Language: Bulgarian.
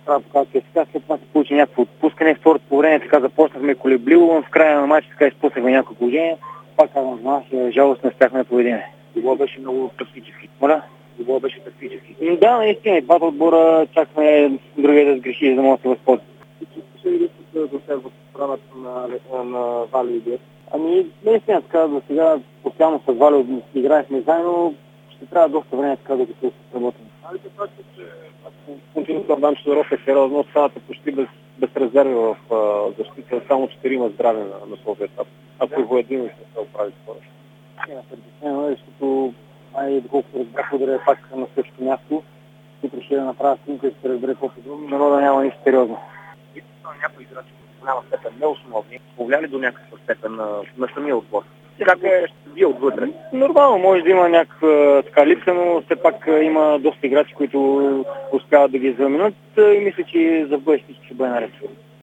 направо както сега, след това се получи някакво отпускане, второто по време така започнахме колебливо, в края на матча така изпуснахме някакво положение, пак казвам, за нас жалост не успяхме да поведеме. Това беше много тактически. Моля? Това беше тактически. Да, наистина, и двата отбора чакахме другия да сгреши, за да може да се възползва. Ще ли да следват правата на Вали и Гет? Ами, наистина така, до сега постоянно с Вали играехме заедно, ще трябва доста време така, докато се работим. Али се прави, че Континент Ордан Чудоров е сериозно, оставате почти без резерви в защита, само 4 здрави на този етап. Ако и воедино ще се оправи скоро. Притеснено е, защото доколкото разбрах, ударя пак на същото място, и ще да направя снимка и ще се разбере по-подробно, но да няма нищо сериозно. Някои играчи в голяма степен неосновни, повлияли до някаква степен на самия отбор. Как ще вие отвътре? Нормално, може да има някаква така липса, но все пак има доста играчи, които успяват да ги заменят и мисля, че за бъдеще ще бъде наред.